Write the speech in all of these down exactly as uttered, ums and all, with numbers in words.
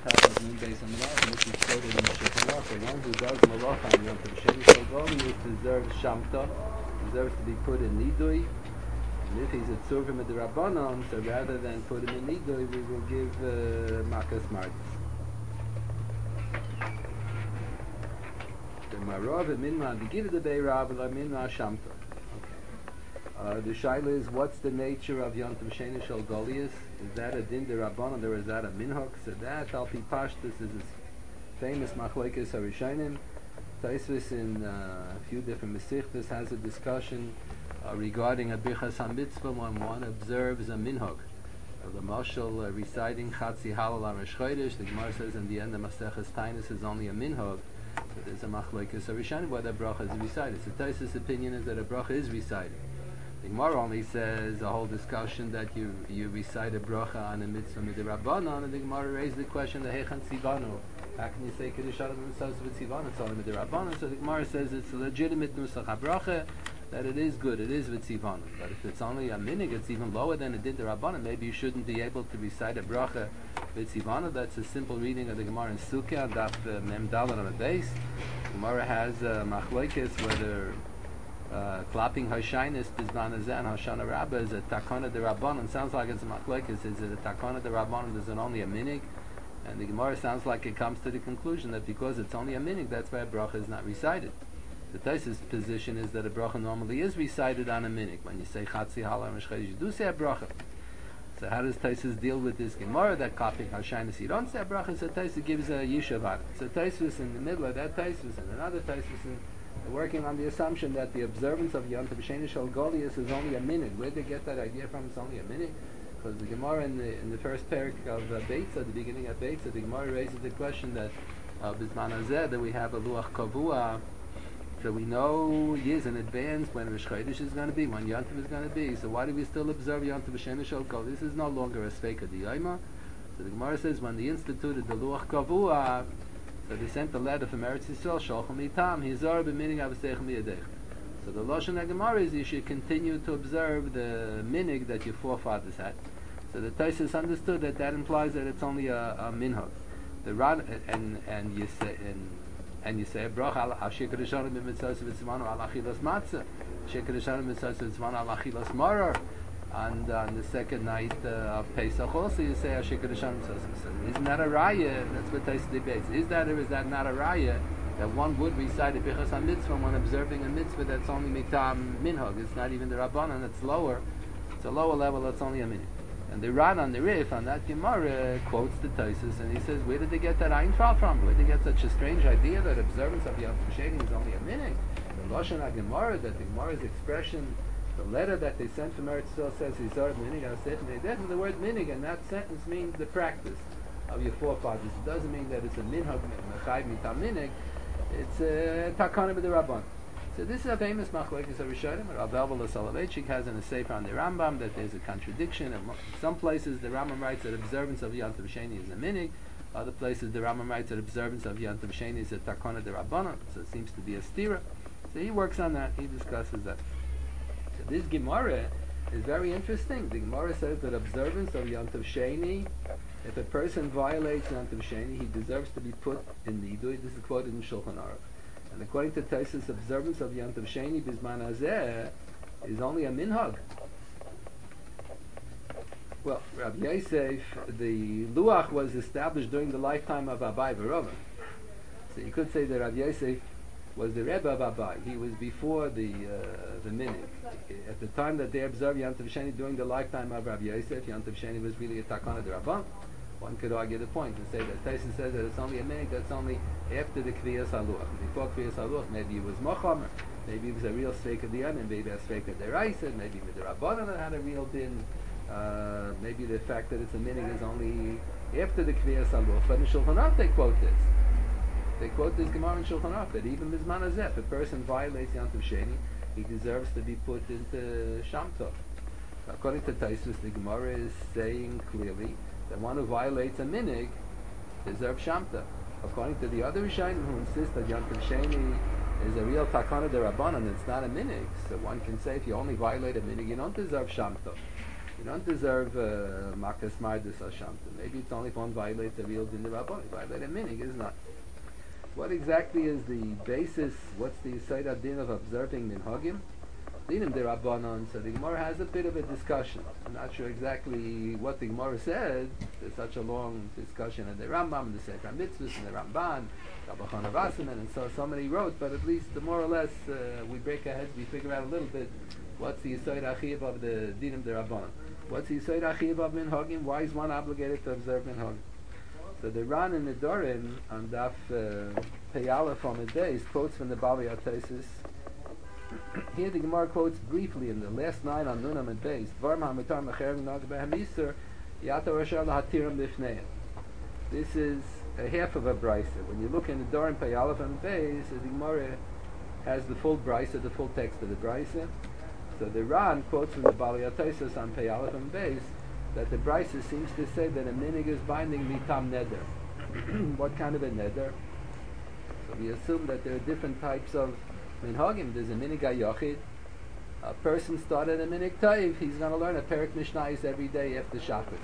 top of Nun Beis Hamalacha, and this is quoted in the Shulchan Aruch. The one who does Malacha on Yom Tov Sheni Shel Golius deserves Shamta, deserves to be put in Nidui. And if he's a tzurvim of the Rabbanon, so rather than put him in Nidui, we will give uh, Makas Martis. The Marav and Minma, the Gita the Beirav, and Minma Shamta. Uh, the shaila is, what's the nature of Yom Tov Sheni Shel Golius? Is that a din de Rabbanon, or is that a minhag? So that, Al Pi Pashtus, is this famous Machlokes HaRishonim. Taisvis in uh, a few different Mesichtas has a discussion uh, regarding a Birchas HaMitzvah when one observes a minhag. Uh, the Mashal uh, reciting Chatzi Halal HaRosh Chodesh, the Gemara says in the end of Maseches Tainus is only a minhag. So there's a Machlokes HaRishonim whether a bracha is recited. So Taisvis' opinion is that a bracha is recited. The Gemara only says a whole discussion that you you recite a bracha on a mitzvah midirabbanon, and the Gemara raised the question, the hechan tzivanu. How can you say kiddush adam mitzvahs with tzivanu? It's only midirabbanon. So the Gemara says it's a legitimate nusach habracha, that it is good, it is with tzivanu. But if it's only a minig, it's even lower than it did the rabbanon. Maybe you shouldn't be able to recite a bracha with tzivanu. That's a simple reading of the Gemara in Sukkah, daf uh, mem daled on the base. Gemara has uh, machlokes whether Uh, clapping Hashainis Bizman Azeh and Hoshana Rabbah is a Takana de Rabbanon. Sounds like it's a Machlokes. Is it a Takana de Rabbanon? Is it only a minig? And the Gemara sounds like it comes to the conclusion that because it's only a minig, that's why a bracha is not recited. The Taisus position is that a bracha normally is recited on a minig. When you say Chatzi Halal HaRosh Chodesh, you do say a bracha. So how does Taisus deal with this Gemara that clapping Hashainis you don't say a bracha? So Taisus gives a yishuv on it. So Taisus in the middle of that Taisus and another Taisus in working on the assumption that the observance of Yom Tov Sheni Shel Golius is only a minute. Where did they get that idea from? It's only a minute, because the Gemara in the in the first parak of uh, Beitza, the beginning of Beitza, the Gemara raises the question that Bizman Hazeh that we have a luach kavua, so we know years in advance when Rosh Chodesh is going to be, when Yom Tov is going to be. So why do we still observe Yom Tov Sheni Shel Golius? This is no longer a sveika diyayma. So the Gemara says when they instituted the luach kavua, so they sent a letter from Eretz Yisrael, Sholchim Itam, Hizar b'minig avseichem b'yadech. So the Lashon HaGemara is you should continue to observe the minig that your forefathers had. So the Taisus understood that that implies that it's only a, a minhag. The Rad, and and you say and and you say bracha al shekar rishonim b'mitzvos v'tzivanu al achilas matzah, shekar rishonim b'mitzvos v'tzivanu al achilas marar. And on the second night uh, of Pesach also you say Ashikar Hashem. Isn't that a raya? That's what Taisa debates. Is that or is that not a raya that one would recite a Bichas HaMitzvah when observing a mitzvah that's only mitam minhag? It's not even the Rabbanan, it's lower. It's a lower level, that's only a minhag. And the Ran on the Rif, on that Gemara, quotes the Taisus and he says, where did they get that Einfall from? Where did they get such a strange idea that observance of Yom Tov Sheni is only a minhag? The Lashon HaGemara, that the Gemara's expression, the letter that they sent from Eretz Yisrael says Hizar minig avseichem. The word minig in that sentence means the practice of your forefathers. It doesn't mean that it's a minhag mechayv mitam minig. It's a takana b'derabban. So this is a famous machlokes HaRishonim. Rav Elvel Soloveitchik has in a sefer on the Rambam that there's a contradiction. In some places the Rambam writes that observance of Yom Tov Sheni is a minig. Other places the Rambam writes that observance of Yom Tov Sheni is a takana derabbanan. So it seems to be a stira. So he works on that. He discusses that. So this Gemara is very interesting. The Gemara says that observance of Yom Tov Sheni, if a person violates Yom Tov Sheni, he deserves to be put in Nidui. This is quoted in Shulchan Aruch. And according to Taisus, observance of Yom Tov Sheni Bizman Hazeh is only a minhag. Well, Rav Yosef, the Luach was established during the lifetime of Abai V'Rava. So you could say that Rav Yosef was the Rebbe of Abai. He was before the uh, the minig. At the time that they observed Yom Tov Sheni during the lifetime of Rav Yosef, Yom Tov Sheni was really a takana derabban. One could argue the point and say that Tyson says that it's only a minig that's only after the Kriyas Haluach. Before Kriyas Haluach, maybe it was Mochamer, maybe it was a real Sveika Diyan, maybe a Sveika Deraisa, maybe the Rabbanan that had a real din. Uh, maybe the fact that it's a minig is only after the Kriyas Haluach. But in Shulchan Aruch they quote this. They quote this Gemara in Shulchan Aruch that even Bizman Hazeh, if a person violates Yom Tov Sheni, he deserves to be put into Sham Tov. According to Taisus, the Gemara is saying clearly that one who violates a minig deserves Sham Tov. According to the other Rishonim who insist that Yom Tov Sheni is a real takana derabbanan, it's not a minig, so one can say if you only violate a minig, you don't deserve Sham Tov. You don't deserve uh, makas mardus ashamta. Maybe it's only if one violates a real din rabbanon. Violate a minig is not. What exactly is the basis? What's the Yisod din of observing minhagim? Dinim de rabbanon. So the Gemara has a bit of a discussion. I'm not sure exactly what the Gemara said. There's such a long discussion in the Rambam, and the Sefer Mitzvahs, and the Ramban, Rabbi Chana Wasserman, and so so many wrote. But at least, the more or less, uh, we break our heads. We figure out a little bit what's the Yisod Achiv of the Dinim de rabbanon. What's the Yisod Achiv of minhagim? Why is one obligated to observe minhagim? So the Ran in the Dorim on Daf uh, Peyala from the days quotes from the Bali Ataisis. Here the Gemara quotes briefly in the last line on Nunam and Beis. Dvar ma'amitar mecherem nag behamisur yata rashal hatiram bifneim. This is a half of a brisa. When you look in the Dorim Peyala from the Beis, the Gemara has the full brisa, the full text of the brisa. So the Ran quotes from the Bali Ataisis on Peyala from the Beis that the brisa seems to say that a minig is binding mitam neder. What kind of a neder? So we assume that there are different types of minhagim. There's a minig hayochid. A person started a minig taiv. He's going to learn a perik mishnayos every day after Shabbos.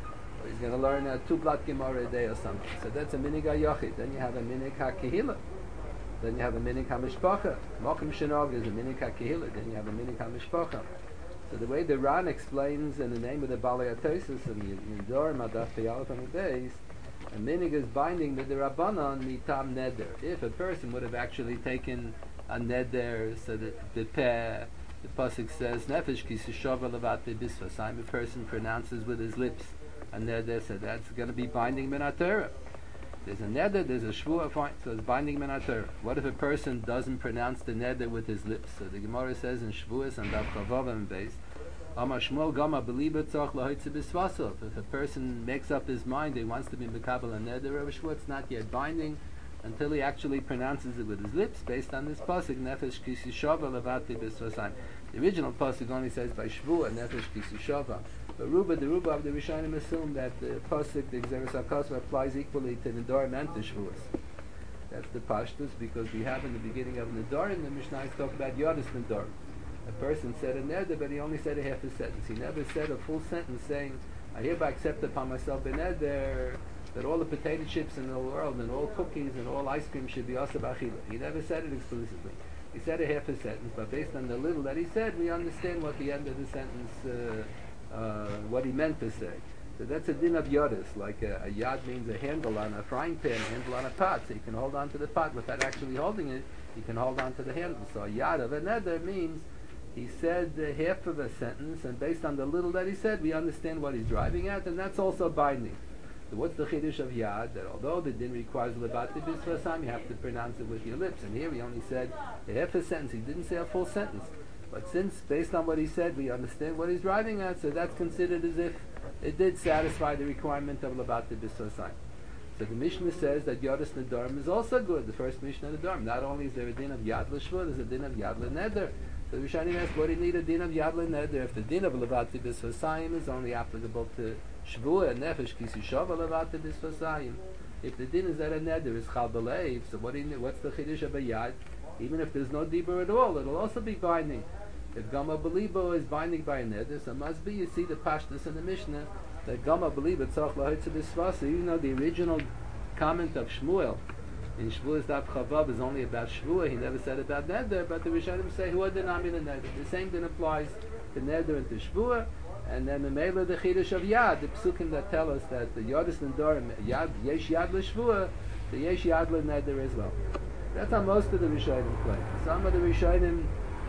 Or he's going to learn a two blat gemara a day or something. So that's a minig hayochid. Then you have a minig hakehila. Then you have a minig hamishpacha. Mokim shenog is a minig hakehila. Then you have a minig hamishpacha. So the way the Ran explains in the name of the Balei Atosis and the Dorim Adaf Peyalef on the days, a minig is binding the Rabbanon mitam neder. If a person would have actually taken a neder, so that the peh, the pasuk says nefesh kisishova levate bisvasayim. A person pronounces with his lips a neder, so that's going to be binding min haTorah. There's a neder, there's a shvuah, fine, so it's binding min haTorah. What if a person doesn't pronounce the neder with his lips? So the Gemara says in Shvuas and Daf Chavav and Beis, Amar Shmuel Gama beliba tzach lahoitze bisvasov. If a person makes up his mind he wants to be mekabel a neder of a shvuah, it's not yet binding until he actually pronounces it with his lips, based on this pasuk nefesh kisishava levati bisvasayim. The original pasuk only says by shvuah nefesh kisishava. But Ruba, the Ruba of the Rishonim assume that the pasuk, the Gzeres HaKosva, applies equally to Nedarim and to Shvuas. That's the Pashtus, because we have in the beginning of Nedarim, the Mishnah talk about Yodis Nedarim. A person said a neder, but he only said a half a sentence. He never said a full sentence saying, I hereby accept upon myself a neder that all the potato chips in the world and all cookies and all ice cream should be asab achila. He never said it explicitly. He said a half a sentence, but based on the little that he said, we understand what the end of the sentence uh, Uh, what he meant to say. So that's a din of yodis. Like a, a yad means a handle on a frying pan, a handle on a pot. So you can hold on to the pot without actually holding it. You can hold on to the handle. So a yad of a neder means he said uh, half of a sentence, and based on the little that he said, we understand what he's driving at, and that's also binding. So what's the chiddush of yad? That although the din requires lebati bisvasam, you have to pronounce it with your lips. And here he only said a half a sentence. He didn't say a full sentence. But since, based on what he said, we understand what he's driving at, so that's considered as if it did satisfy the requirement of Labati B'Sosayim. So the Mishnah says that Yodis Nedarim is also good, the first Mishnah Nedarim. Not only is there a din of Yad L'Shvuah, there's a din of Yad L'Neder. So the Rishonim ask, what do you need a din of Yad L'Neder if the din of Labati B'Sosayim is only applicable to Shvuah and Nefesh Kisishova Labati B'Sosayim? If the din is that a Neder is Chal B'Leiv, so what do you need, what's the Chiddush of a Yad? Even if there's no dibur at all, it'll also be binding. If Gama Belibo is binding by a neder, so it must be, you see the Pashtus in the Mishnah, that Gama Belibo tzach lahoitze bisvasa, even though the original comment of Shmuel in Shvuas Daf Chavav is only about Shvuah, he never said about neder, but the Rishonim say, who are the nami the neder? The same thing applies to neder and to Shvuah, and then the Mela the Chiddush of Yad, the Psukim that tell us that the Yodis Nedarim, Yad, Yesh Yad l'Shvuah, the Yesh Yad l'Neder as well. That's how most of the Rishonim claim. Some of the Rishonim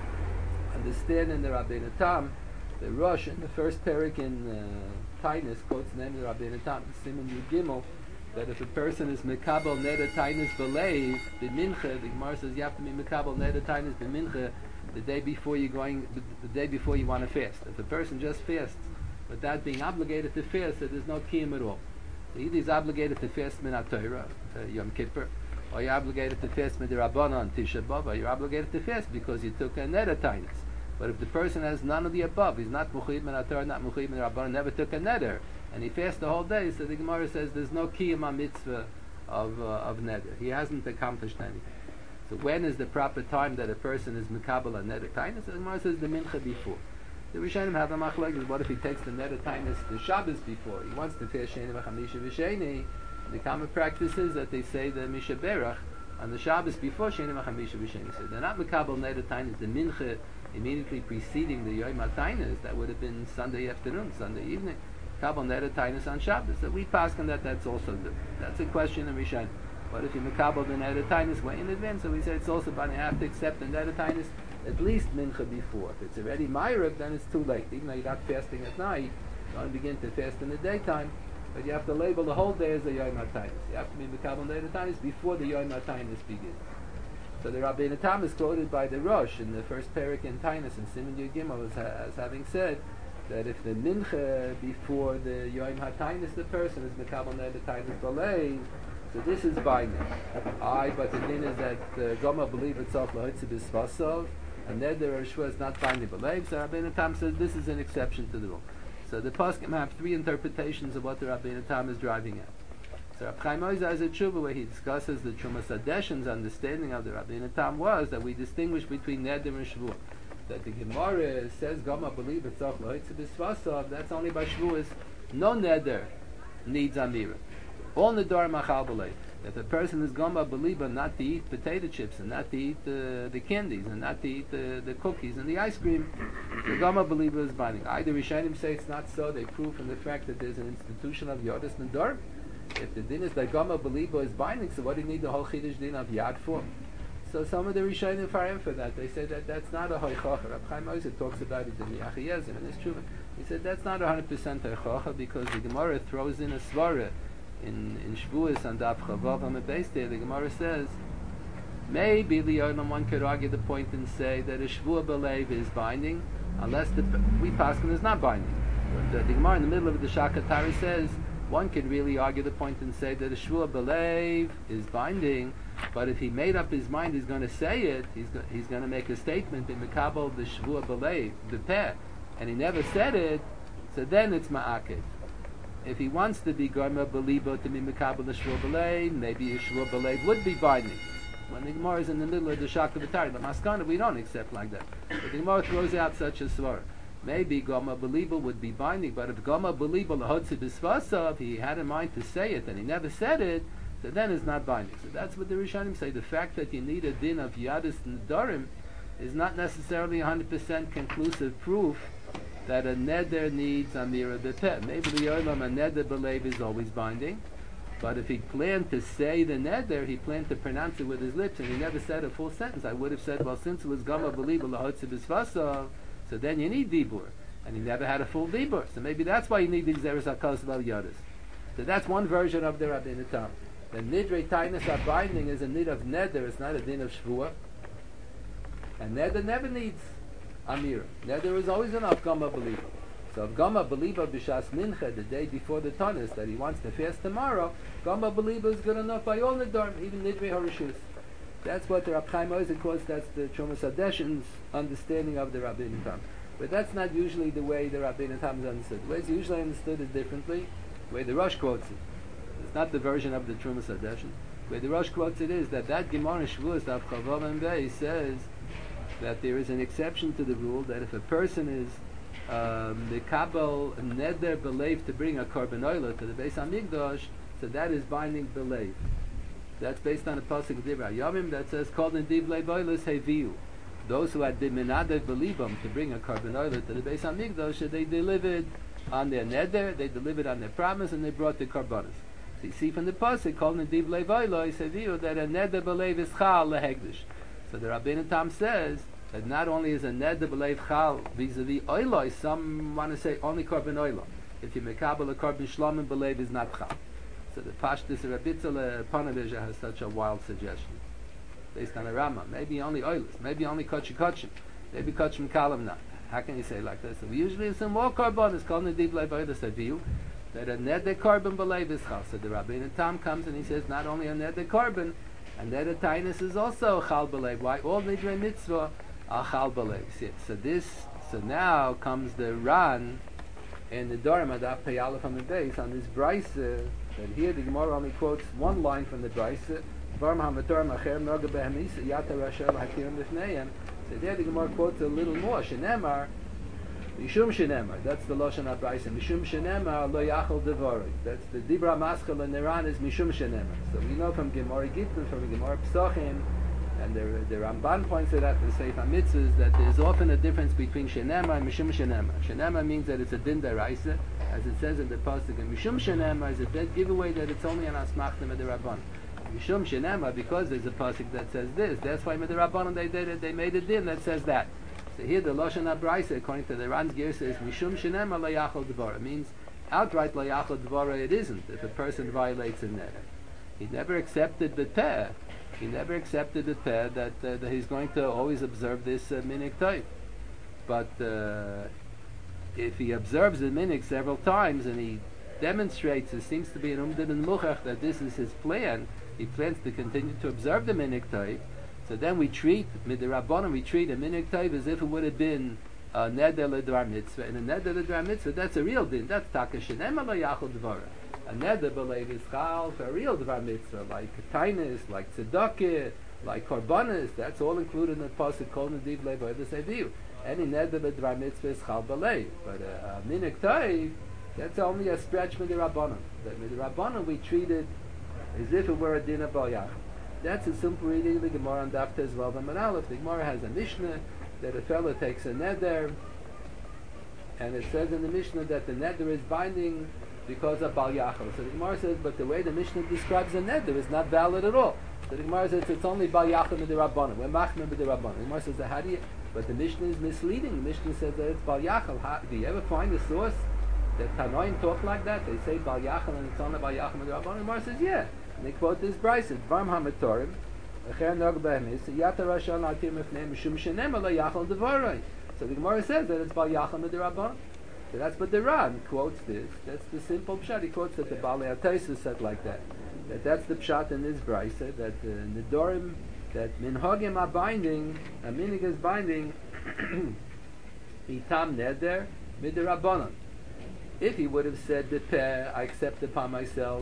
understand in the Rabbeinu Tam, the Rosh in the first parak in uh, Tainus quotes the name of the Rabbeinu Tam, Simon Yud Gimel, that if a person is Mekabel Neder Tainus B'Leiv, the Mincha, the Gemara says you have to be Mekabel Neder Tainus B'Mincha the day before you're going, the day before you want to fast. If a person just fasts without being obligated to fast, so there's no kiyum at all. So either he's obligated to fast Min HaTorah, uh, Yom Kippur, or you're obligated to fast Midirabana on Tisha B'Av, or you're obligated to fast because you took a Neder Tainus. But if the person has none of the above, he's not Muchayim Min HaTorah, not Muchayim Min Rabbanan, never took a neder, and he fasts the whole day, so the Gemara says there's no Kiyum mitzvah of, uh, of neder. He hasn't accomplished anything. So when is the proper time that a person is Mekabel a neder? Tainus, the Gemara says the Mincha before. The Rishonim have a machlokes. What if he takes the net of tinus the Shabbos before? He wants to fast Sheni v'Chamisha v'Sheni. The common practice is that they say the Misha Berach on the Shabbos before Sheni v'Chamisha v'Sheni. So they're not mekabel net of tinus the mincha immediately preceding the Yom HaTainus. That would have been Sunday afternoon, Sunday evening. Kabel net of tinus on Shabbos. So we pass on that. That's also good. That's a question of Rishonim. But if you mekabel the net of tinus way in advance, so we say it's also but you have to accept the net of tinus at least mincha before. If it's already Ma'ariv, then it's too late. Even though you're not fasting at night, you want to begin to fast in the daytime, but you have to label the whole day as a Yom HaTainus. You have to be mekabel net of tinus before the Yom HaTainus begins. So the Rabbeinu Tam is quoted by the Rosh in the first parak in Tainus and Siman Yud Gimel as, ha- as having said that if the mincha before the Yom HaTainus the person is mekabel net of tinus balei, so this is binding. I, but the din is that uh, Goma believe itself lahitzi b'svasov, and neder or shua is not binding believe. So Rabbeinu Tam says this is an exception to the rule. So the poskim have three interpretations of what the Rabbeinu Tam is driving at. So Rab Chaim Oizer has a tshuva where he discusses the Trumas Hadeshin's understanding of the Rabbeinu Tam was that we distinguish between neder and shvua. That the Gemara says Goma believe itself lahitzi b'svasov. That's only by shvuas. No neder needs amira. All Nedar Machal B'Leiv. If a person is Goma B'Liba not to eat potato chips and not to eat uh, the candies and not to eat the, the cookies and the ice cream, the Goma B'Liba is binding. Either Rishonim say it's not so, they prove from the fact that there's an institution of Yodas Nedar. If the din is that Goma B'Liba is binding, so what do you need the whole Chiddush din of Yad for? So some of the Rishonim are for that. They say that that's not a Hoichacha. Rab Chaim Oizer talks about it in Yachi Yezer, and it's true. He said that's not one hundred percent Hoichacha because the Gemara throws in a Svara in in Shavuos and Daf Chavav on the base there. The Gemara says maybe the Yolam one could argue the point and say that a Shavuot B'Leiv is binding unless the we Paskin is not binding. The, the Gemara in the middle of the Shakatari says one could really argue the point and say that a Shavuot B'Leiv is binding, but if he made up his mind he's going to say it, he's go, he's going to make a statement in Mekabel the Shavuot B'Leiv the peh, and he never said it, so then it's Ma'akev. If he wants to be Goma B'Libo to be Mekabel the Shvuah B'Leiv, maybe a Shvuah B'Leiv would be binding. When the Gemara is in the middle of the Shaka B'Tari, the Maskana we don't accept like that. But the Gemara throws out such a svar. Maybe Goma B'Libo would be binding, but if Goma B'Libo l'hodzi b'svasav, he had in mind to say it and he never said it, so then it's not binding. So that's what the Rishonim say. The fact that you need a din of Yadis Nedarim is not necessarily one hundred percent conclusive proof that a neder needs amira b'peh. Maybe the yolam a neder b'leiv is always binding, but if he planned to say the neder, he planned to pronounce it with his lips, and he never said a full sentence. I would have said, well, since it was gama b'leiv l'hotzi b'svasav, so then you need dibur, and he never had a full dibur. So maybe that's why you need the xeris hakos val yadis. So that's one version of the Rabbeinu Tam. The nidrei tainus are binding is a nid of neder. It's not a din of shvuah, and neder never needs Amir. Now there is always enough Gama Believer. So if Gama Believer B'Shas Mincha, the day before the Tanis, that he wants to fast tomorrow, Gama Believer is good enough by all Nedarim, even Nidrei Horishus. That's what the Rab Chaim Oizer quotes, that's the Trumas Hadeshin's understanding of the Rabbeinu Tam. But that's not usually the way the Rabbeinu Tam is understood. The way it's usually understood is differently. The way the Rosh quotes it. It's not the version of the Trumas Hadeshin. The way the Rosh quotes it is that that Gemara Shavuos, Daf Chavav and Bey, says that there is an exception to the rule that if a person is Mekabel um, Neder B'Leiv to bring a Korban Oila to the Beis HaMikdash, so that is binding B'Leiv. That's based on a pasuk of Divrei Yomim that says, "Called in Divlei Boilas Heviu." Those who had been Menadev B'Libam to bring a Korban Oila to the Beis HaMikdash, they delivered on their Neder, they delivered on their promise, and they brought the Korbanos. So you see from the pasuk, "Called in Divlei Boilas Heviu," that a Neder B'Leiv is Chal LeHegdish. So the Rabbeinu Tam says that not only is a neder b'leiv chal vis-a-vis oiloi, some want to say only korban oilo. If you mekabel a korban shlomim b'leiv is not chal. So the Pashtus Rabitzal Panaveja has such a wild suggestion based on a Rama. Maybe only oilus, maybe only kochi kochim, maybe kochim kalam not. How can you say like this? So we usually assume more korban is called neder b'leiv oilus aviu, that a neder korban b'leiv is chal. So the Rabbeinu Tam comes and he says not only a neder korban, and then the tainus is also chal b'leiv. Why? All nidrei mitzvah are chal b'leiv. So this, so now comes the Ran in the Dorm Adaf Peyalef on the base on this brayse. That here the Gemara only quotes one line from the brayse. Varm hamator macher noga behemisa yata rashel hakirim lifneihem. So there the Gemara quotes a little more. Shenemar Mishum shenemar. That's the lashon habrayse. Mishum shenemar lo yachol devoroi. That's the dibra maschal and Iran is mishum shenemar. So we know from Gemara Gittin, from Gemara Psachim, and the, the Ramban points it out in Sefer Mitzvahs that there's often a difference between shenemar and mishum shenemar. Shenemar means that it's a din deraisa, as it says in the pasuk. And mishum shenemar is a dead giveaway that it's only an asmachta midrabban. Mishum shenemar, because there's a pasuk that says this. That's why midrabban they did it. They made a din that says that. So here the Lashon HaBraisa, according to the Ran's Gear, says Mishum Shenema Layachol Devara. It means outright Layachol Devara it isn't if a person violates a neder. He never accepted the peh. He never accepted the peh that, uh, that he's going to always observe this uh, minik type. But uh, if he observes the minik several times and he demonstrates, it seems to be an umdin and muchach that this is his plan, he plans to continue to observe the minik type. So then we treat, midirabbanan, we treat a minik taiv as if it would have been a neder ledvar mitzvah. And a neder ledvar mitzvah, that's a real din. That's taka shenemar lo yachol dvara. A neder b'leiv is chal for a real dvar mitzvah, like tainis, like tzedakah, like korbanis. That's all included in the pasuk kol nediv leiv oedes aviu. Any neder ledvar mitzvah is chal b'leiv. But a, a minik taiv, that's only a stretch midirabbanan. That midirabbanan we treat it as if it were a din of bal yachol. That's a simple reading of the Gemara on Daf Tez Vav Amud Aleph. The Gemara has a Mishnah that a fellow takes a neder, and it says in the Mishnah that the neder is binding because of Bal Yachol. So the Gemara says, but the way the Mishnah describes a neder is not valid at all. So the Gemara says it's only Bal Yachol Midirabbanan. We're Machmir Midirabbanan. The Gemara says, how do you? But the Mishnah is misleading. The Mishnah says that it's Bal Yachol. How, do you ever find a source that Tanoim talk like that? They say Bal Yachol and it's only Bal Yachol Midirabbanan. The Gemara says, yeah. And they quote this brayse, Dvarim HaMatorim, Acher Nog Behemis, Yata Rashon Atir Mefnei Mishum Shenemar Lo Yachol Devoroi. So the Gemara says that it's Bal Yachol Midirabbanan. So that's what the Ran quotes this. That's the simple pshat. He quotes that the Balei HaTosfos said like that. That that's the pshat in this brayse, that uh, Nedorim, that Minhagim are binding, a minig is binding, Itam Neder Midirabbanan. If he would have said the peh, I accept upon myself,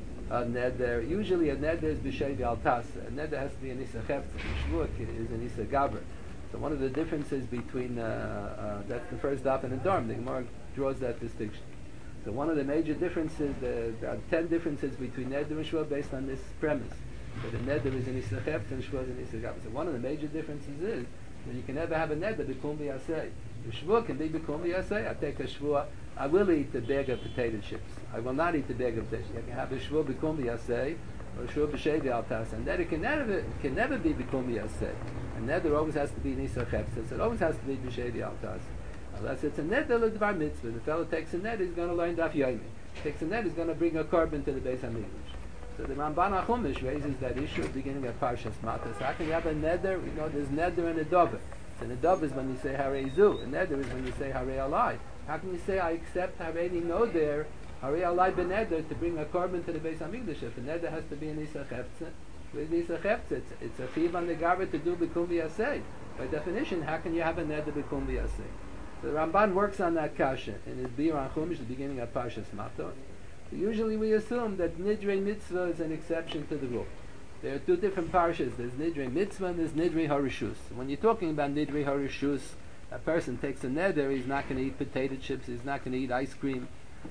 a neder, usually a neder is b'shei v'altas. A neder has to be an isa chefetz. Shvuah is an isa gaber. So one of the differences between uh, uh, that's the first daf and a dorm. The Gemara draws that distinction. So one of the major differences, uh, there are ten differences between neder and shvuah based on this premise that a neder is an isa chefetz and shvuah is an isa gaber. So one of the major differences is that you can never have a neder b'kum b'yasei. The shvuah can be b'kum b'yasei. I take a shvuah. I will eat a bag of potato chips. I will not eat a bag of potato chips. I can have a shvuah b'kum b'yasei or a shvuah b'shei v'altas, and that it can never can never be b'kum b'yasei. And neder always has to be nisa chefetz. It always has to be b'shei v'altas. Unless it's a neder l'dvar mitzvah. The fellow takes a neder, he's going to learn daf yomi. Takes a neder, he's going to bring a korban to the Beis Hamikdash. So the Ramban HaChumash raises that issue at the beginning of Parshas Matos. How can you have a neder? We know there's neder and a dover. So the dover is when you say harei zu. A neder is when you say harei alai. How can you say I accept Hareini no there, Harei Alai ben Neder, to bring a korban to the Beis Hamikdash? If a neder has to be an Isa Chefetz, with Isa Chefetz, it's, it's a chiv on the gaber to do B'kum V'yasei. By definition, how can you have a neder B'kum V'yasei? So the Ramban works on that kasha in his Bir on Chumash, the beginning of Parshas Matot. So usually we assume that Nidrei Mitzvah is an exception to the rule. There are two different parshas. There's Nidrei Mitzvah and there's Nidrei Harishus. When you're talking about Nidrei Harishus, a person takes a neder, he's not going to eat potato chips, he's not going to eat ice cream.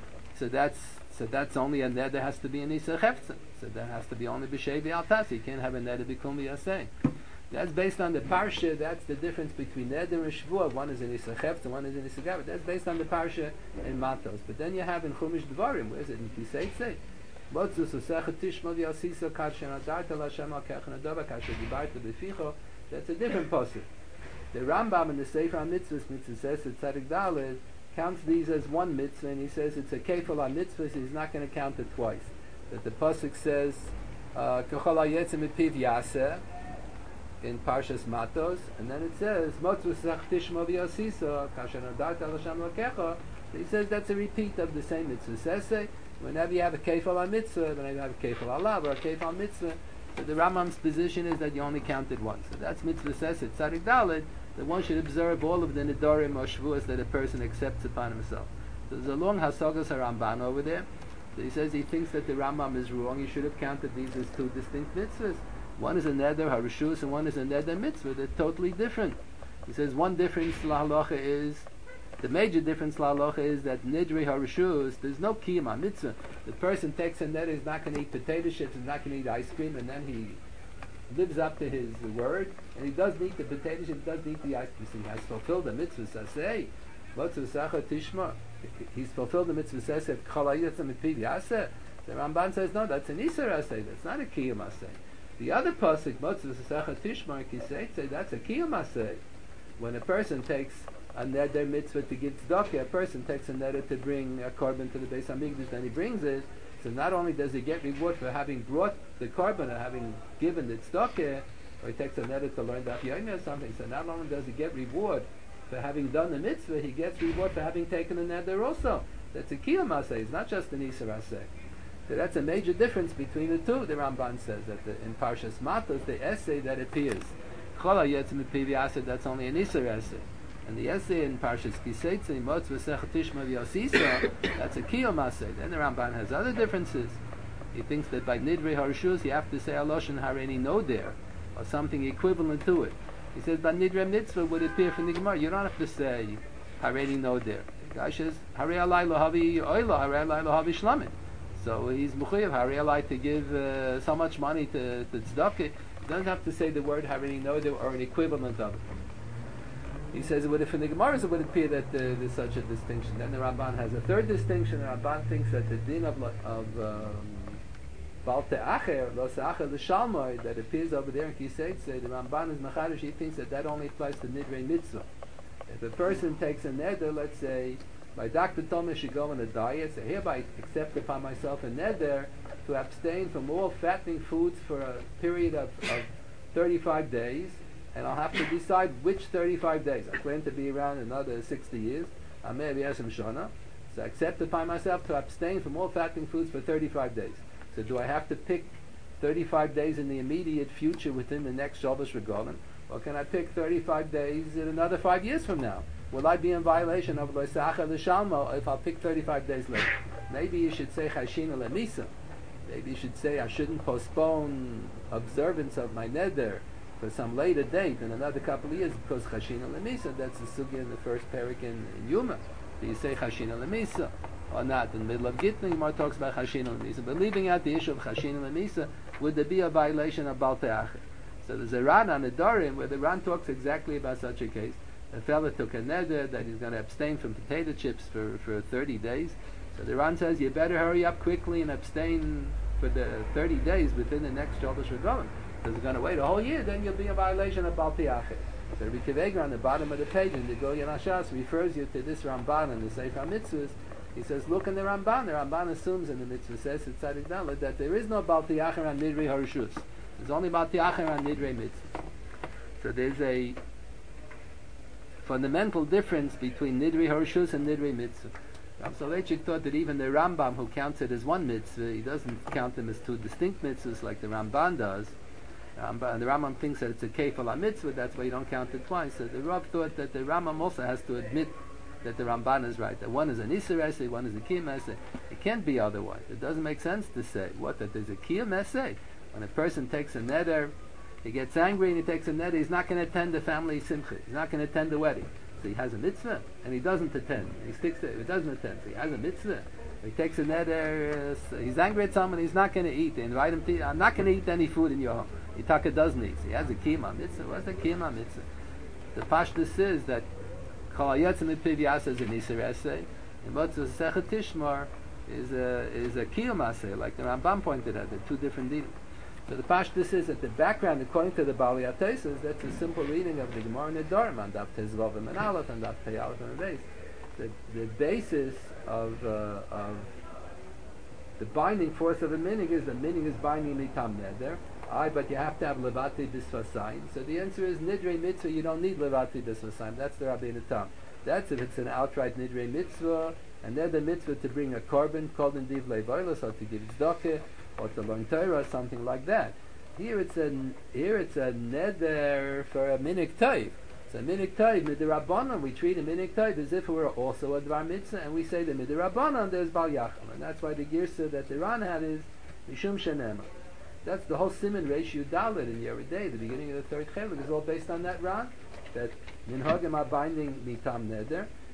So that's so that's only a neder has to be an isa chefetz. So that has to be only b'shei v'altas. You can't have a neder b'kum v'yasei. That's based on the parsha. That's the difference between neder and shvuah. One is an isa chefetz and one is an isa gaber. That's based on the parsha in Matos. But then you have in Chumash Dvarim, where is it in Kisei? Motzu susechet tishma v'yasisa kasher nadarta l'Hashem al kechan adova kasher dibarta b'ficho. That's a different pasuk. The Rambam in the Sefer HaMitzvahs, mitzvah says that Tzadik Daled counts these as one mitzvah, and he says it's a kefal HaMitzvah, so he's not going to count it twice. That the pasuk says, "Kachol hayetzim mipiv yaseh," in Parshas Matos, and then it says, "Motzu sach tishma v'yasisa kasher nadarta l'Hashem l'kecha." He says that's a repeat of the same mitzvah. Says whenever you have a kefal HaMitzvah, whenever you have a kefal halav or a kefal mitzvah. So the Rambam's position is that you only count it once. So that's mitzvah says it. Tzadik Daled, that one should observe all of the Nedorim or Shavuos that a person accepts upon himself. So there's a long Hasagas HaRamban over there. So he says he thinks that the Rambam is wrong. He should have counted these as two distinct mitzvahs. One is a Neder Harishus and one is a Neder Mitzvah. They're totally different. He says one difference to la halacha is The major difference la halacha is that nidri harishus, there's no kiyum on mitzvah. The person takes a net, he's not going to eat potato chips, he's not going to eat ice cream, and then he lives up to his word, and he doesn't eat the potato chips, doesn't eat the ice cream. So he has fulfilled the mitzvah. So say, tishma. He's fulfilled the mitzvah. Says that the Ramban says no, that's an iser asay. That's not a kiyum asay. The other pasuk, Motzah Sacha Tishma Kisei, that's a kiyum asay. When a person takes a neder mitzvah to give tzedakah, a person takes a neder to bring a korban to the Beis Hamikdash, then he brings it. So not only does he get reward for having brought the korban or having given the tzedakah, or he takes a neder to learn daf yomi or something. So not only does he get reward for having done the mitzvah, he gets reward for having taken the neder also. That's a kiyum asay. It's not just an iser asay. So that's a major difference between the two. The Ramban says that the, in Parshas Matos, the essay that appears, Chola Yetzim Pivi Asay, that's only an iser essay. And the essay in Parshas Kiseitze, Motz V'Sech Tishma V'Yosisa, that's a kiyum asay. Then the Ramban has other differences. He thinks that by Nidrei Harshus you have to say Aloshen Hareini Noder, or something equivalent to it. He says by Nidrei Mitzvah would appear from the Gemara. You don't have to say Hareini Noder. The guy says Harei Alai Lohavi Oila, Harei Alai Lohavi Shlamim. So he's Mechuyev Harei Alai to give uh, so much money to, to tzedakah. He doesn't have to say the word Hareini Noder or an equivalent of it. He says it would, if in the Gemara it would appear that uh, there's such a distinction. Then the Ramban has a third distinction. The Ramban thinks that the din of, of um, Bal Te'acher, Lo Se'acher L'Shalmoi, that appears over there in Kiseitze, the Ramban is Macharish, he thinks that that only applies to Nidrei Mitzvah. If a person takes a neder, let's say, my doctor told me I should go on a diet, so hereby accept upon myself a neder to abstain from all fattening foods for a period of, of thirty-five days, and I'll have to decide which thirty-five days. I plan to be around another sixty years. I may be Yashem Shana. So I accept upon myself to abstain from all fattening foods for thirty-five days. So do I have to pick thirty-five days in the immediate future within the next Shabbos Regalim? Or can I pick thirty-five days in another five years from now? Will I be in violation of Lo Se'acher L'Shalmo if I'll pick thirty-five days later? Maybe you should say Chashina L'Misa. Maybe you should say I shouldn't postpone observance of my neder for some later date in another couple of years because Chashina L'Misa, that's the sugya in the first parak in, in Yuma. Do you say Chashina L'Misa or not? In the middle of Gittin, Gemara talks about Chashina L'Misa. But leaving out the issue of Chashina L'Misa, would there be a violation of Bal Te'acher? So there's a Ran on the Dorim where the Ran talks exactly about such a case. A fellow took a neder that he's going to abstain from potato chips for, for thirty days. So the Ran says, you better hurry up quickly and abstain for the thirty days within the next Shabbos Regalim. Because you're going to wait a whole year, then you'll be in violation of Bal Te'acher. So Rabbi Kiveger on the bottom of the page in the Gilyon HaShas refers you to this Ramban in the Sefer HaMitzvahs. He says, look in the Ramban. The Ramban assumes in the Mitzvah says it's that there is no Bal Te'acher on Nidrei Harishus. There's only Bal Te'acher on Nidrei Mitzvah. So there's a fundamental difference between Nidrei Harishus and Nidrei Mitzvah. Rav Soloveitchik thought that even the Rambam, who counts it as one mitzvah, he doesn't count them as two distinct mitzvahs like the Ramban does. Rambam, and the Rambam thinks that it's a kefal mitzvah, that's why you don't count it twice. So the Rav thought that the Rambam also has to admit that the Ramban is right, that one is an Isser essay, one is a Kiyum essay. It can't be otherwise. It doesn't make sense to say, what, that there's a Kiyum essay? When a person takes a neder, he gets angry and he takes a neder, he's not going to attend the family simcha, he's not going to attend the wedding. So he has a mitzvah, and he doesn't attend. He sticks to it, he doesn't attend, so he has a mitzvah. He takes a neder, uh, he's angry at someone, he's not going to eat. They invite him to eat, I'm not going to eat any food in your home. Itaka doesn't eat. So he has a kiyum mitzvah. What's the kiyum mitzvah? The pashtus is that Kol Hayetzim Mipiv Yasa is an Isser essay, and Motzah Sechet Tishmar is a, is a kiyum essay, like the Rambam pointed out. They're two different deals. So the pashtus is that the background, according to the Bali Ateisus, that's a simple reading of the Gemara Nedarim on Daf Tezvav and Aleph and Daf Pei Aleph and Beis. The, the basis of, uh, of the binding force of a minig is the minig is binding mitam neder. Aye, but you have to have levati bisvasayim. So the answer is nidrei mitzvah. You don't need levati bisvasayim. That's the Rabbeinu Tam. That's if it's an outright nidrei mitzvah, and then the mitzvah to bring a korban called in divlei boilos, or to give tzedakah, or to learn Torah, something like that. Here it's a here it's a neder for a minig toiv. So minig toiv midirabbanan, we treat a minig toiv as if it were also a dvar mitzvah, and we say the midirabbanan there's bal yachal, and that's why the girsa that the Ran had is mishum shenema. That's the whole siman ratio dalit in Yeridei, the beginning of the third chelik, is all based on that Ran, that minhagim are binding mitam neder,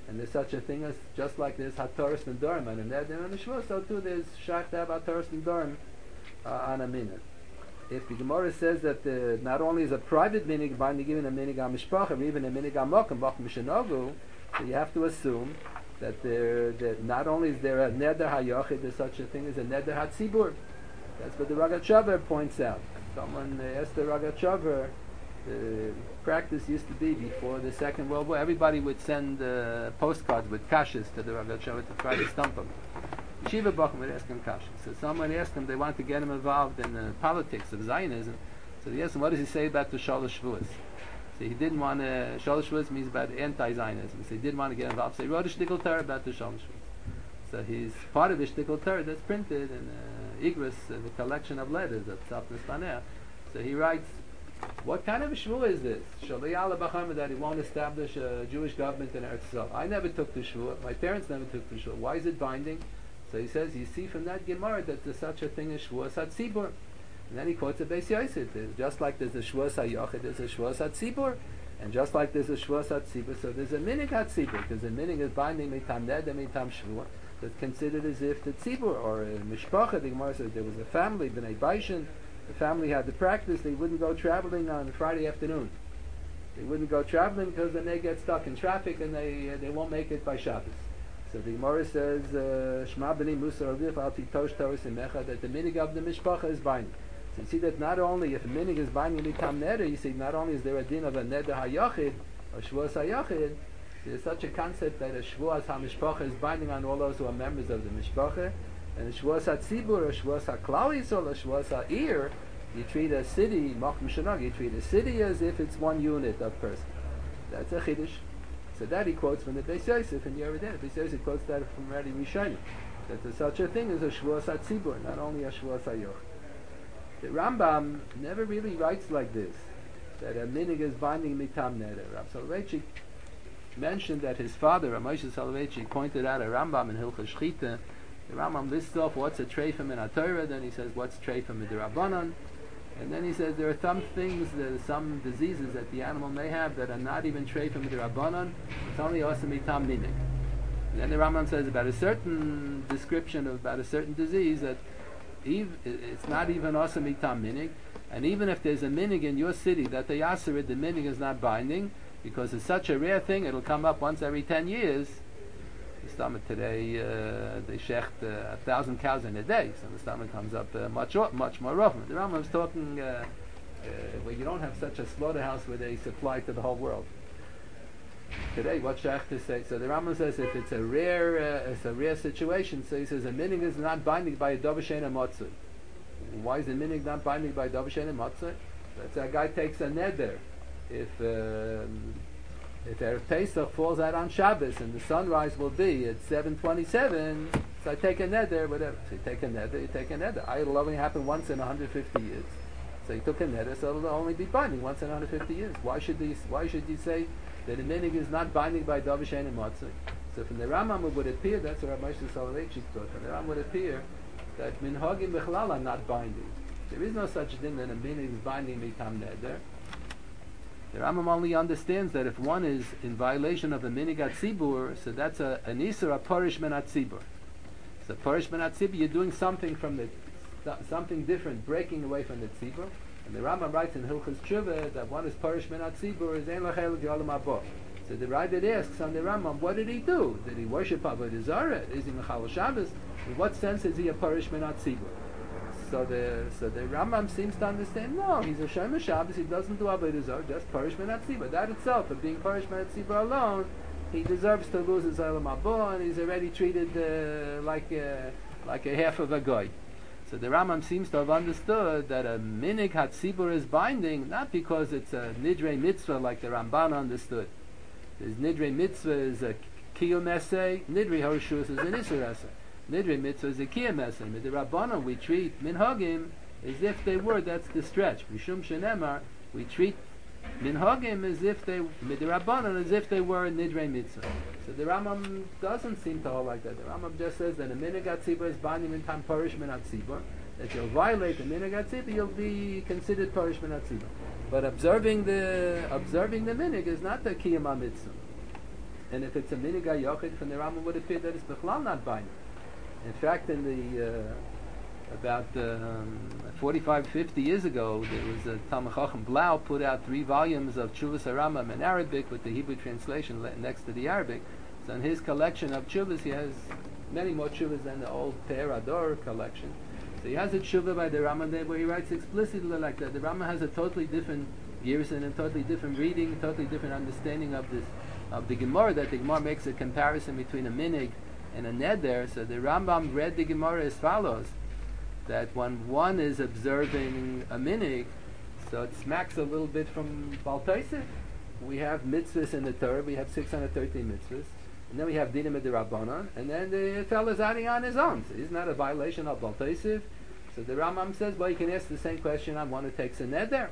And there's such a thing as, just like there's Hataras and Dorim on a Neder and a Shvua, so too there's Shach to have Hataras and Dorim uh, on a minute. If the Gemara says that the, not only is a private minig binding, even a minig HaMishpacha, or even a minig HaMokum, Bach Mishanogu, so you have to assume that there, that not only is there a Neder HaYochid, there's such a thing as a Neder HaTzibur. That's what the Rogatchover points out. Someone uh, asked the Rogatchover, the practice used to be before the Second World War, everybody would send uh, postcards with kashas to the Rogatchover to try to stump him. Yeshiva Bachim would ask him kashas. So someone asked him, they wanted to get him involved in the politics of Zionism. So they asked him, what does he say about the Shalosh Shavuos? So he didn't want to, Shalosh Shavuos means about anti-Zionism. So he didn't want to get involved. So he wrote a shtickle Torah about the Shalosh Shavuos. So he's part of the shtickle Torah that's printed in uh, Igros, uh, the collection of letters of Tzapnis Paneh. So he writes, what kind of a shvua is this? Shaliyah Bachama, that he won't establish a Jewish government in Eretz Yisrael. I never took the shvua. My parents never took the shvua. Why is it binding? So he says, you see from that Gemara that there's such a thing as shvua satzibur. And then he quotes a Beis Yosef. Just like there's a shvua sayochid, there's a shvua satzibur. And just like there's a shvua satzibur, so there's a minig hatzibur, because the minig is binding mitam ned and mitam shvua. That's considered as if the tzibur, or a mishpacha, the Gemara says there was a family, b'nei Baishan, the family had the practice, they wouldn't go traveling on Friday afternoon. They wouldn't go traveling because then they get stuck in traffic and they uh, they won't make it by Shabbos. So the Gemara says, Shema b'ni Musa alif al titosh Torah simecha, that the minig of the mishpacha is binding. So you see that not only if a minig is binding mitam neder, you see not only is there a din of a neder hayachid, or shvuas hayachid, there's such a concept that a shvuas ha-mishpacha is binding on all those who are members of the mishpacha. And a shvuas ha-tzibur, or shvuas ha-klal yisrael, or shvuas ha-ir, you treat a city, machim shanag, you treat a city as if it's one unit of person. That's a chiddush. So that he quotes from the Beis Yosef in Yeridin. Beis Yosef quotes that from Radi Rishonim, that there's such a thing as a shvuas ha-tzibur, not only a shvuas ha-yoch. The Rambam never really writes like this, that a minig is binding mitam neder. Rav Soloveitchik mentioned that his father, Ramosha Soloveitchik, pointed out a Rambam in Hilchos Shchita. The Rambam lists off what's a treifim in a Torah, then he says what's treifim in the Rabbanon, and then he says there are some things, there are some diseases that the animal may have that are not even treifim in the Rabbanon, it's only also mitam minig. And then the Rambam says about a certain description of about a certain disease that Eve, it's not even also mitam minig, and even if there's a minig in your city that they aser it, the minig is not binding, because it's such a rare thing, it'll come up once every ten years. The stomach today, uh, they shecht uh, a thousand cows in a day, so the stomach comes up uh, much much more often. The Rambam's talking uh, uh, where you don't have such a slaughterhouse where they supply to the whole world. Today, what shecht to say? So the Rambam says if it's a rare, uh, it's a rare situation. So he says a minig is not binding by a dovashen and matzah. Why is the minig not binding by dovashen and matzah? Let's say a guy takes a neder. If um, if Erev Pesach falls out on Shabbos and the sunrise will be at seven twenty-seven, so I take a neder, whatever. So you take a neder, you take a neder. It'll only happen once in one hundred fifty years. So he took a neder, so it'll only be binding once in one hundred fifty years. Why should he? Why should he say that a minig is not binding by Dovashen and Matzah? So from the Rambam it would appear, that's what Rabbi Moshe Soloveitchik taught. From the Rambam would appear that minhagim bichlal are not binding. There is no such thing that a minig is binding mitam neder. The Rambam only understands that if one is in violation of a minig atzibur, so that's a, an isur, a parish men atzibur. So parish men atzibur, you're doing something from the, something different, breaking away from the tzibur. And the Rambam writes in Hilchos Tshuva that one is parish men atzibur is ein lachel yolam haba. So the Ravid asks on the Rambam, what did he do? Did he worship Avodah Zarah? Is he Mechal Shabbos? In what sense is he a parish men atzibur? So the so the Rambam seems to understand, no, he's a Shomer Shabbos, he doesn't do Avodah Zarah, just Parish Ben Atzibur. That itself, of being Parish Ben Atzibur alone, he deserves to lose his Olam Haba, and he's already treated uh, like, uh, like a half of a guy. So the Rambam seems to have understood that a Minig Hatzibur is binding, not because it's a Nidrei Mitzvah like the Ramban understood. There's Nidrei Mitzvah is a Kiyum Esei, Nidrei Horshus is an Isur Esei. Nidrei mitzvah is a kiyam esem. With the Rabbanon, we treat minhagim as if they were, that's the stretch. Mishum shenemar, we treat minhagim as if they, with the Rabbanon, as if they were nidrei mitzvah. So the Rambam doesn't seem to hold like that. The Rambam just says that a minig atzibur is binding in time parish min atzibur. That you'll violate the minig atzibur, you'll be considered parish min atzibur. But observing the observing the minig is not the kiyam mitzvah. And if it's a minig yochid, from the Rambam would appear that it's bechlal not binding. In fact, in the uh, about um, forty-five, fifty years ago, there was a Talmud Chacham Blau put out three volumes of Chuvas HaRambam in Arabic with the Hebrew translation le- next to the Arabic. So in his collection of Chuvas, he has many more Chuvas than the old Pe'er Ador collection. So he has a Chuva by the Rambam there where he writes explicitly like that. The Rambam has a totally different Gerson and totally different reading, totally different understanding of this of the Gemara, that the Gemara makes a comparison between a minig and a neder. So the Rambam read the Gemara as follows, that when one is observing a minig, so it smacks a little bit from Baal Tosef. We have mitzvahs in the Torah, we have six hundred thirteen mitzvahs, and then we have dinim d'Rabbanan, and then the fellow's adding on his own. So isn't that a violation of Baal Tosef? So the Rambam says, well, you can ask the same question on one who takes a neder.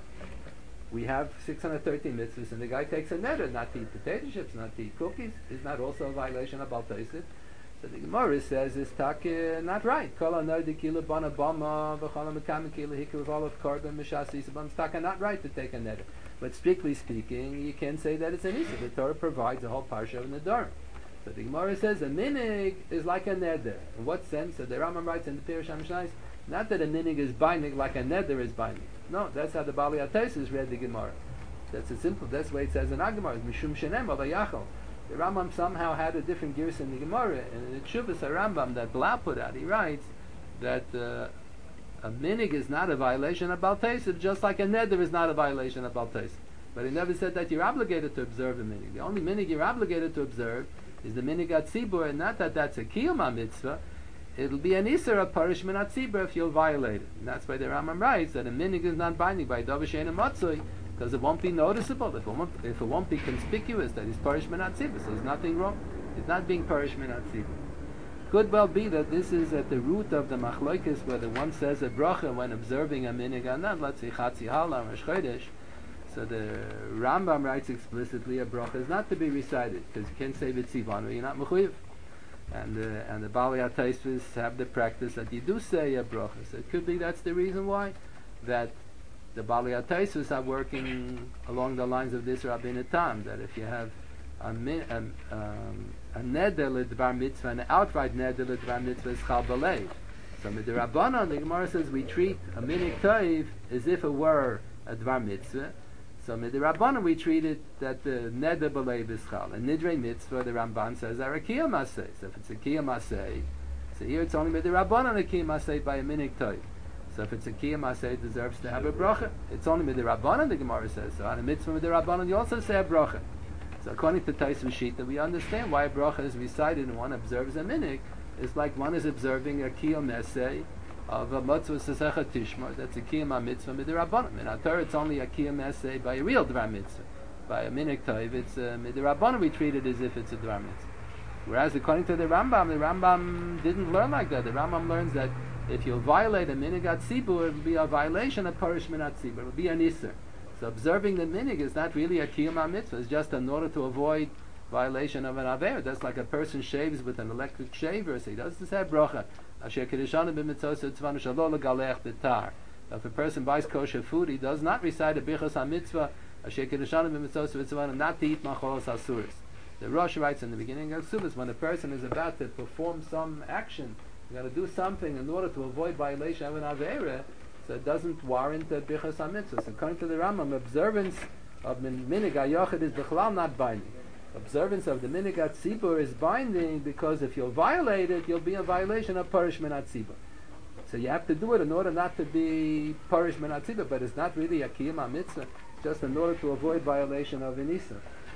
We have six hundred thirteen mitzvahs, and the guy takes a neder, not to eat potato chips, not to eat cookies. Is not also a violation of Baal Tosef? So the Gemara says it's tak uh, not right. Kol anodi kila bana bama v'chala mekam kila hikru v'olav korban mishasi sabam. It's tak not right to take a neder. But strictly speaking, you can say that it's an issa. The Torah provides a whole parsha of nedar. So the Gemara says a minig is like a neder. In what sense? So the Rambam writes in the Pirush HaMishnayos, not that a minig is binding like a neder is binding. No, that's how the Bali Ataisus read the Gemara. That's a simple. That's the way it says in Agamar. Mishum shenem alayachol. The Rambam somehow had a different gears in the Gemara, and in the Chuvas HaRambam that Blau put out, he writes that uh, a minig is not a violation of Baal Tosef, just like a neder is not a violation of Baal Tosef. But he never said that you're obligated to observe a minig. The only minig you're obligated to observe is the minig at tzibur, and not that that's a kiyum mitzvah. It'll be an iser of parishman at tzibur if you'll violate it. And that's why the Rambam writes that a minig is not binding by davar she'eino matzui, because it won't be noticeable, if it won't, if it won't be conspicuous that he's parishman at tzibur. So there's nothing wrong. He's not being parishman at tzibur. Could well be that this is at the root of the machlokes, whether one says a bracha when observing a minig or not. Let's say chatzi hala or chodesh. So the Rambam writes explicitly a bracha is not to be recited, because you can't say v'tzivanu, you're not mechuyev. And uh, and the Bali Ataisus have the practice that you do say a bracha. So it could be that's the reason why that the Bali Ataisus are working along the lines of this Rabbeinu Tam, that if you have a min, um, um, a neder l'dvar mitzvah, an outright neder l'dvar mitzvah is chal b'leiv. So with the Rabbanon, the Gemara says we treat a minig toiv as if it were a dvar mitzvah. So with the Rabbanon we treat it that the neder b'leiv is chal. And nidrei mitzvah, the Ramban says, are a kiyum maseh. So if it's a kiyum maseh, so here it's only with the Rabbanon a kiyum maseh by a minig toiv. So if it's a kiyum maseh, it deserves to have a bracha. It's only with the Rabbanon, the Gemara says. So on a mitzvah with the Rabbanon, you also say a bracha. So according to Taisus Shita, we understand why a bracha is recited and one observes a minig. It's like one is observing a kiyum maseh of a mitzvah sesecha tishmor. That's a kiyum mitzvah with the Rabbanon. In our Torah, it's only a kiyum maseh by a real dvar mitzvah. By a minig toiv, it's uh, with the Rabbanon we treat it as if it's a dvar mitzvah. Whereas according to the Rambam, the Rambam didn't learn like that. The Rambam learns that if you violate a minig at tzibur, it will be a violation of parishman at tzibur. It will be an iser. So observing the minig is not really a kiyum mitzvah. It's just in order to avoid violation of an aver. That's like a person shaves with an electric shaver. So he doesn't say bracha. Asher kedishanu b'mitzvos tzvanu shalo legalech b'tar. If a person buys kosher food, he does not recite a bichos ha-mitzvah asher kedishanu b'mitzvos tzvanu not to eat macholos asuris. The Rosh writes in the beginning of Subas, when a person is about to perform some action, you got to do something in order to avoid violation of an avera, so it doesn't warrant a bichos ha-mitzvah. So according to the Rambam, observance of minig hayochid is bichlal not binding. Observance of the minig at tzibur is binding because if you'll violate it, you'll be a violation of parishman at tzibur. So you have to do it in order not to be parishman at tzibur, but it's not really a kiyum mitzvah, just in order to avoid violation of an isa.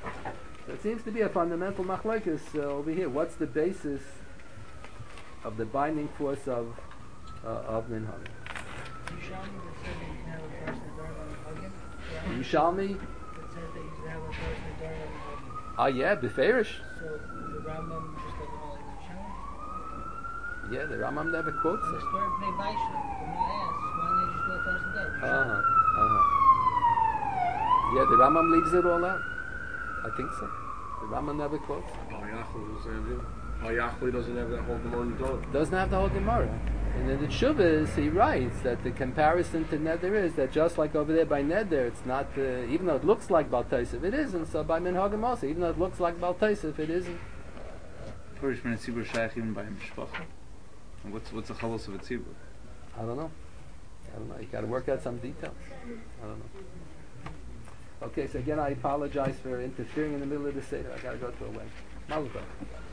So it seems to be a fundamental machlokes uh, over here. What's the basis of the binding force of uh, of minhag? Yushalmi. Ah, yeah, beferish. So the Rambam just doesn't hold it in Yeah, the Rambam never quotes it. The story of Bnei Baishla, the Gemara asks, why don't they just do it first and day? Uh huh. Uh huh. Yeah, the Rambam leaves it all out. I think so. The Rambam never quotes. Hayachli doesn't have that whole Gemara in the Torah. Doesn't have the whole Gemara. And in the Tshuvas, he writes that the comparison to Neder is that just like over there by Neder, it's not, uh, even though it looks like Baal Tosef, it isn't. So by Minhagim also, even though it looks like Baal Tosef, it isn't. First, when a tzibur shaykh even by mishpacha. And what's what's the chalos of a tzibur? I don't know. I don't know. You got to work out some details. I don't know. Okay, so again, I apologize for interfering in the middle of the seder. I got to go to a wedding. Mazel tov.